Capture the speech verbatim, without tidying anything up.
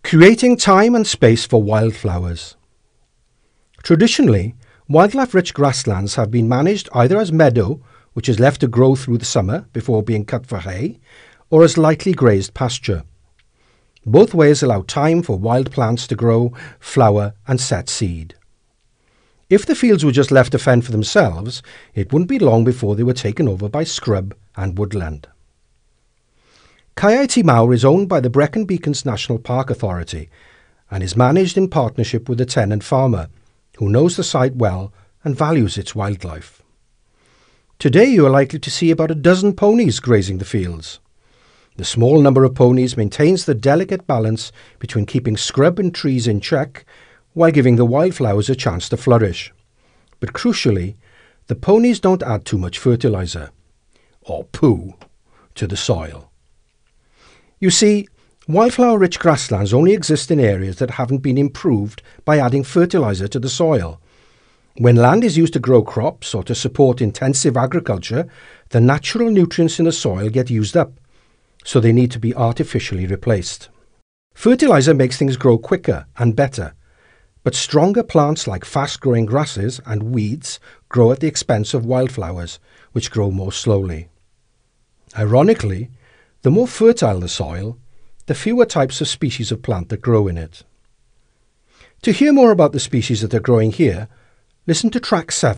Creating time and space for wildflowers. Traditionally, wildlife-rich grasslands have been managed either as meadow, which is left to grow through the summer before being cut for hay, or as lightly grazed pasture. Both ways allow time for wild plants to grow, flower and set seed. If the fields were just left to fend for themselves, it wouldn't be long before they were taken over by scrub and woodland. Caerty Mawr is owned by the Brecon Beacons National Park Authority and is managed in partnership with a tenant farmer who knows the site well and values its wildlife. Today you are likely to see about a dozen ponies grazing the fields. The small number of ponies maintains the delicate balance between keeping scrub and trees in check while giving the wildflowers a chance to flourish. But crucially, the ponies don't add too much fertiliser, or poo, to the soil. You see, wildflower-rich grasslands only exist in areas that haven't been improved by adding fertiliser to the soil. When land is used to grow crops or to support intensive agriculture, the natural nutrients in the soil get used up, so they need to be artificially replaced. Fertiliser makes things grow quicker and better, but stronger plants like fast-growing grasses and weeds grow at the expense of wildflowers, which grow more slowly. Ironically, the more fertile the soil, the fewer types of species of plant that grow in it. To hear more about the species that are growing here, listen to track seven.